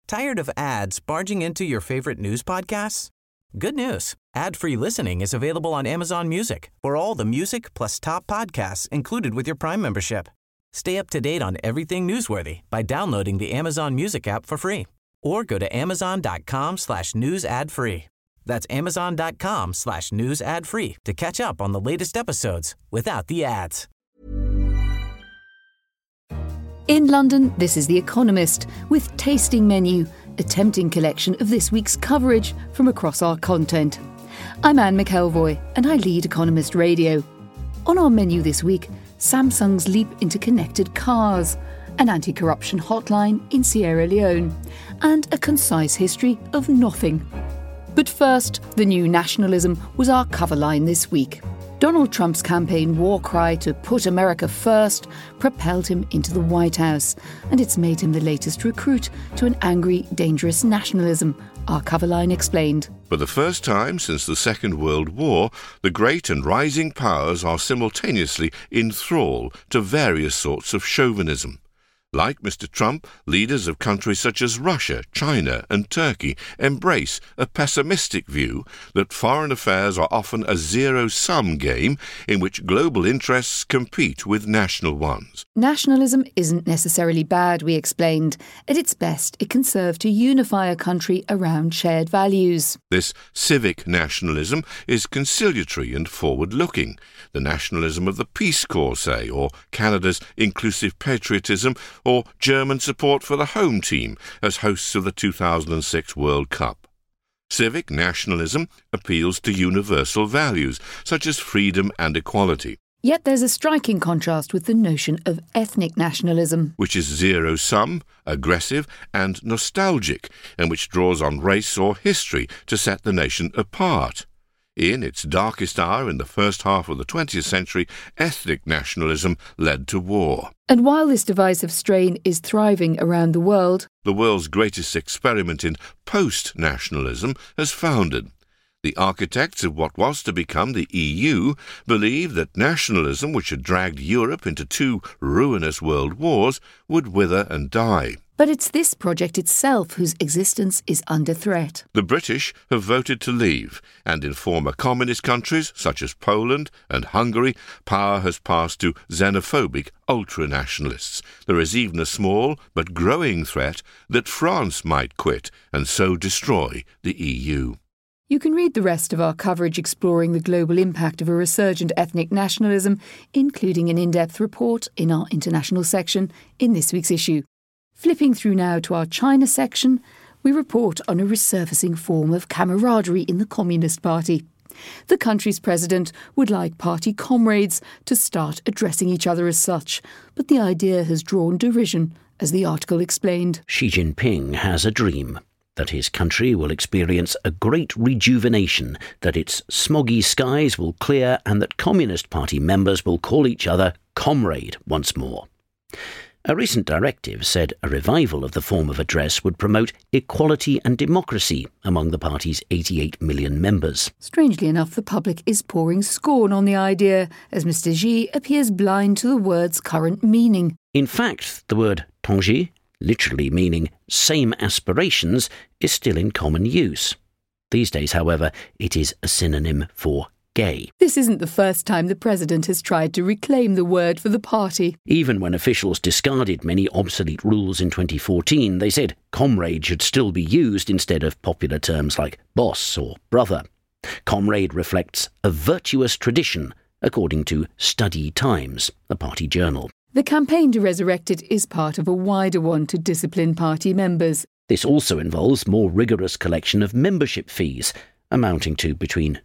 Tired of ads barging into your favorite news podcasts? Good news. Ad-free listening is available on Amazon Music for all the music plus top podcasts included with your Prime membership. Stay up to date on everything newsworthy by downloading the Amazon Music app for free or go to amazon.com/news ad free. That's amazon.com/news ad free to catch up on the latest episodes without the ads. In London, this is The Economist with Tasting Menu, a tempting collection of this week's coverage from across our content. I'm Anne McElvoy and I lead Economist Radio. On our menu this week, Samsung's leap into connected cars, an anti-corruption hotline in Sierra Leone, and a concise history of nothing. But first, the new nationalism was our cover line this week. Donald Trump's campaign war cry to put America first propelled him into the White House, and it's made him the latest recruit to an angry, dangerous nationalism, our cover line explained. For the first time since the Second World War, the great and rising powers are simultaneously in thrall to various sorts of chauvinism. Like Mr. Trump, leaders of countries such as Russia, China and Turkey embrace a pessimistic view that foreign affairs are often a zero-sum game in which global interests compete with national ones. Nationalism isn't necessarily bad, we explained. At its best, it can serve to unify a country around shared values. This civic nationalism is conciliatory and forward-looking. The nationalism of the Peace Corps, say, or Canada's inclusive patriotism, or German support for the home team as hosts of the 2006 World Cup. Civic nationalism appeals to universal values, such as freedom and equality. Yet there's a striking contrast with the notion of ethnic nationalism, which is zero-sum, aggressive and nostalgic, and which draws on race or history to set the nation apart. In its darkest hour in the first half of the 20th century, ethnic nationalism led to war. And while this divisive strain is thriving around the world, the world's greatest experiment in post-nationalism has foundered. The architects of what was to become the EU believed that nationalism, which had dragged Europe into two ruinous world wars, would wither and die. But it's this project itself whose existence is under threat. The British have voted to leave, and in former communist countries such as Poland and Hungary, power has passed to xenophobic ultranationalists. There is even a small but growing threat that France might quit and so destroy the EU. You can read the rest of our coverage exploring the global impact of a resurgent ethnic nationalism, including an in-depth report in our international section in this week's issue. Flipping through now to our China section, we report on a resurfacing form of camaraderie in the Communist Party. The country's president would like party comrades to start addressing each other as such, but the idea has drawn derision, as the article explained. Xi Jinping has a dream that his country will experience a great rejuvenation, that its smoggy skies will clear, and that Communist Party members will call each other comrade once more. A recent directive said a revival of the form of address would promote equality and democracy among the party's 88 million members. Strangely enough, the public is pouring scorn on the idea, as Mr. Xi appears blind to the word's current meaning. In fact, the word tongji, literally meaning same aspirations, is still in common use. These days, however, it is a synonym for gay. This isn't the first time the president has tried to reclaim the word for the party. Even when officials discarded many obsolete rules in 2014, they said comrade should still be used instead of popular terms like boss or brother. Comrade reflects a virtuous tradition, according to Study Times, a party journal. The campaign to resurrect it is part of a wider one to discipline party members. This also involves more rigorous collection of membership fees, amounting to between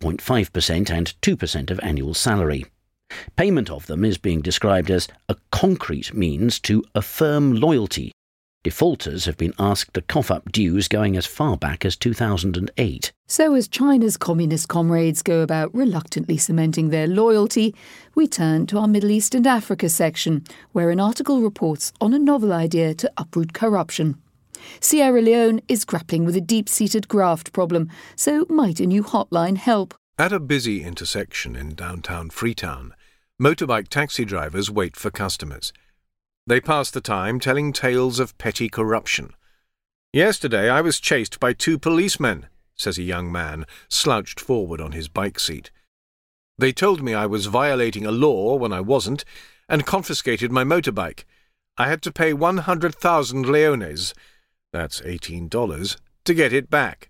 0.5% and 2% of annual salary. Payment of them is being described as a concrete means to affirm loyalty. Defaulters have been asked to cough up dues going as far back as 2008. So as China's communist comrades go about reluctantly cementing their loyalty, we turn to our Middle East and Africa section, where an article reports on a novel idea to uproot corruption. Sierra Leone is grappling with a deep-seated graft problem, so might a new hotline help? At a busy intersection in downtown Freetown, motorbike taxi drivers wait for customers. They pass the time telling tales of petty corruption. "Yesterday I was chased by 2 policemen," says a young man, slouched forward on his bike seat. "They told me I was violating a law when I wasn't, and confiscated my motorbike. I had to pay 100,000 leones, that's $18, to get it back."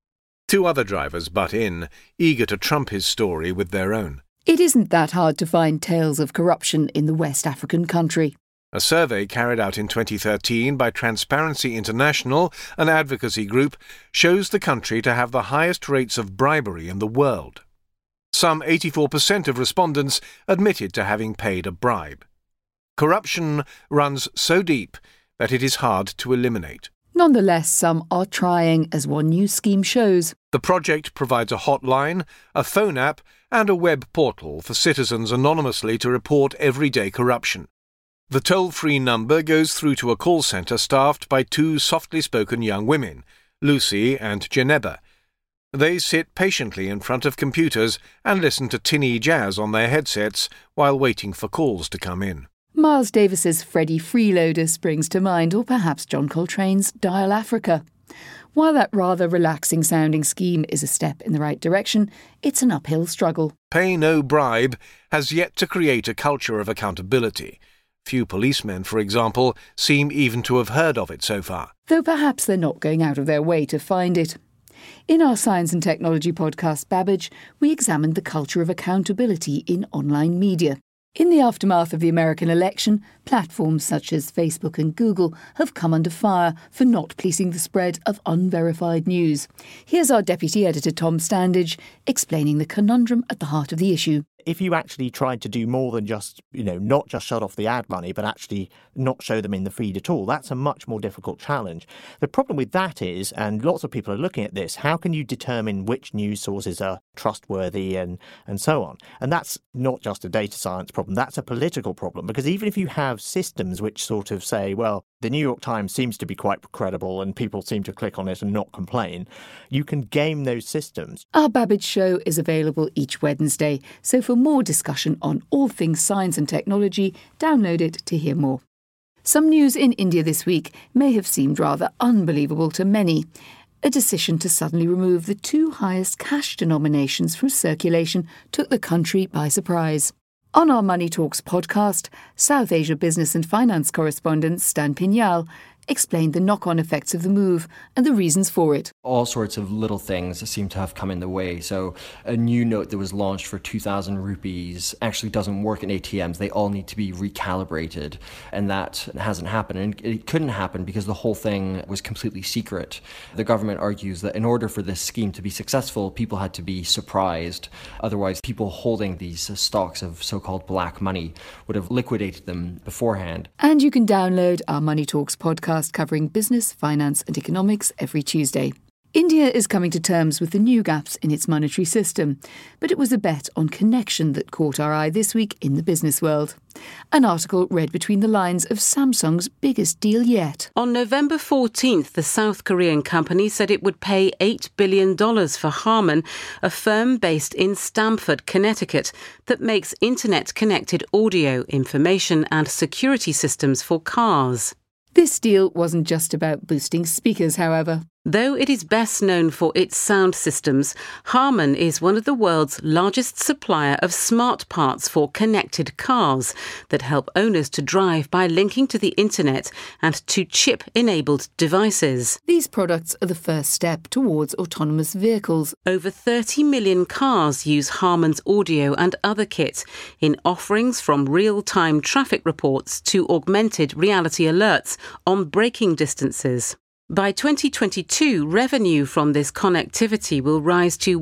2 other drivers butt in, eager to trump his story with their own. It isn't that hard to find tales of corruption in the West African country. A survey carried out in 2013 by Transparency International, an advocacy group, shows the country to have the highest rates of bribery in the world. Some 84% of respondents admitted to having paid a bribe. Corruption runs so deep that it is hard to eliminate. Nonetheless, some are trying, as one new scheme shows. The project provides a hotline, a phone app, and a web portal for citizens anonymously to report everyday corruption. The toll-free number goes through to a call centre staffed by 2 softly spoken young women, Lucy and Geneba. They sit patiently in front of computers and listen to tinny jazz on their headsets while waiting for calls to come in. Miles Davis's Freddie Freeloader springs to mind, or perhaps John Coltrane's Dial Africa. While that rather relaxing-sounding scheme is a step in the right direction, it's an uphill struggle. Pay no bribe has yet to create a culture of accountability. Few policemen, for example, seem even to have heard of it so far. Though perhaps they're not going out of their way to find it. In our Science and Technology podcast, Babbage, we examined the culture of accountability in online media. In the aftermath of the American election, platforms such as Facebook and Google have come under fire for not policing the spread of unverified news. Here's our Deputy Editor Tom Standage explaining the conundrum at the heart of the issue. If you actually tried to do more than just, not just shut off the ad money, but actually not show them in the feed at all, that's a much more difficult challenge. The problem with that is, and lots of people are looking at this, how can you determine which news sources are trustworthy and so on? And that's not just a data science problem, that's a political problem, because even if you have systems which sort of say, well, the New York Times seems to be quite credible and people seem to click on it and not complain, you can game those systems. Our Babbage show is available each Wednesday, so for more discussion on all things science and technology, download it to hear more. Some news in India this week may have seemed rather unbelievable to many. A decision to suddenly remove the 2 highest cash denominations from circulation took the country by surprise. On our Money Talks podcast, South Asia business and finance correspondent Stan Pinyal explained the knock-on effects of the move and the reasons for it. All sorts of little things seem to have come in the way. So a new note that was launched for 2,000 rupees actually doesn't work in ATMs. They all need to be recalibrated, and that hasn't happened. And it couldn't happen because the whole thing was completely secret. The government argues that in order for this scheme to be successful, people had to be surprised. Otherwise, people holding these stocks of so-called black money would have liquidated them beforehand. And you can download our Money Talks podcast covering business, finance and economics every Tuesday. India is coming to terms with the new gaps in its monetary system, but it was a bet on connection that caught our eye this week in the business world. An article read between the lines of Samsung's biggest deal yet. On November 14th, the South Korean company said it would pay $8 billion for Harman, a firm based in Stamford, Connecticut, that makes internet-connected audio, information and security systems for cars. This deal wasn't just about boosting speakers, however. Though it is best known for its sound systems, Harman is one of the world's largest supplier of smart parts for connected cars that help owners to drive by linking to the internet and to chip-enabled devices. These products are the first step towards autonomous vehicles. Over 30 million cars use Harman's audio and other kit in offerings from real-time traffic reports to augmented reality alerts on braking distances. By 2022, revenue from this connectivity will rise to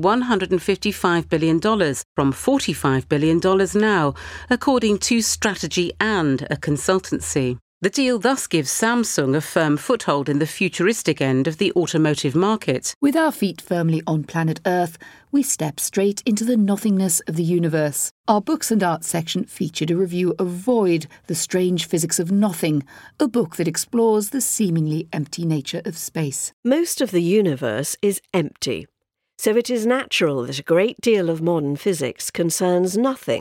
$155 billion from $45 billion now, according to Strategy and a consultancy. The deal thus gives Samsung a firm foothold in the futuristic end of the automotive market. With our feet firmly on planet Earth, we step straight into the nothingness of the universe. Our books and arts section featured a review of Void, The Strange Physics of Nothing, a book that explores the seemingly empty nature of space. Most of the universe is empty, so it is natural that a great deal of modern physics concerns nothing,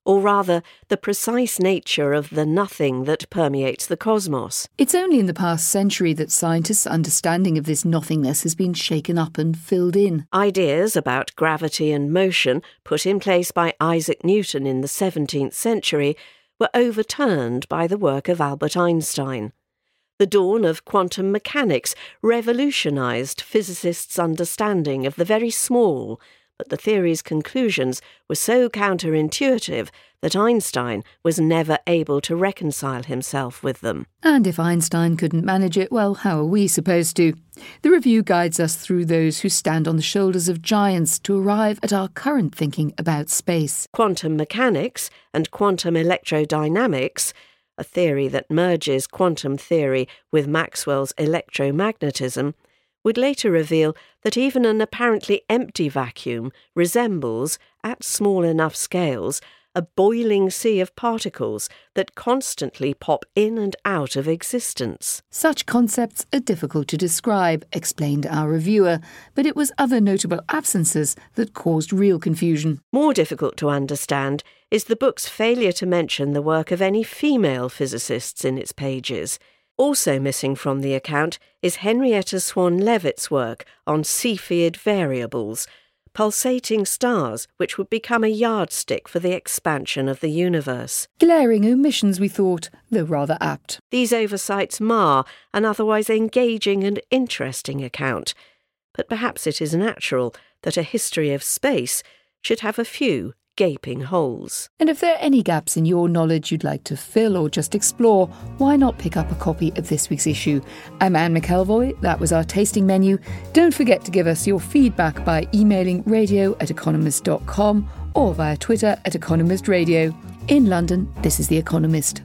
or rather the precise nature of the nothing that permeates the cosmos. It's only in the past century that scientists' understanding of this nothingness has been shaken up and filled in. Ideas about gravity and motion, put in place by Isaac Newton in the 17th century, were overturned by the work of Albert Einstein. The dawn of quantum mechanics revolutionised physicists' understanding of the very small, but the theory's conclusions were so counterintuitive that Einstein was never able to reconcile himself with them. And if Einstein couldn't manage it, well, how are we supposed to? The review guides us through those who stand on the shoulders of giants to arrive at our current thinking about space. Quantum mechanics and quantum electrodynamics, a theory that merges quantum theory with Maxwell's electromagnetism, would later reveal that even an apparently empty vacuum resembles, at small enough scales, a boiling sea of particles that constantly pop in and out of existence. Such concepts are difficult to describe, explained our reviewer, but it was other notable absences that caused real confusion. More difficult to understand is the book's failure to mention the work of any female physicists in its pages. Also missing from the account is Henrietta Swan-Leavitt's work on Cepheid variables, pulsating stars which would become a yardstick for the expansion of the universe. Glaring omissions, we thought, though rather apt. These oversights mar an otherwise engaging and interesting account, but perhaps it is natural that a history of space should have a few gaping holes. And if there are any gaps in your knowledge you'd like to fill or just explore, why not pick up a copy of this week's issue? I'm Anne McElvoy. That was our tasting menu. Don't forget to give us your feedback by emailing radio@economist.com or via Twitter @EconomistRadio. In London, this is The Economist.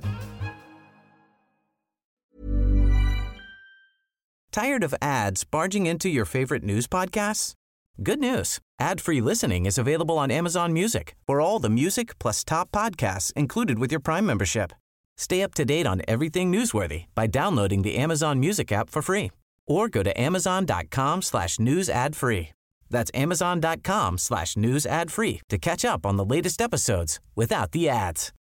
Tired of ads barging into your favorite news podcasts? Good news. Ad-free listening is available on Amazon Music for all the music plus top podcasts included with your Prime membership. Stay up to date on everything newsworthy by downloading the Amazon Music app for free or go to amazon.com/news ad free. That's amazon.com/news ad free to catch up on the latest episodes without the ads.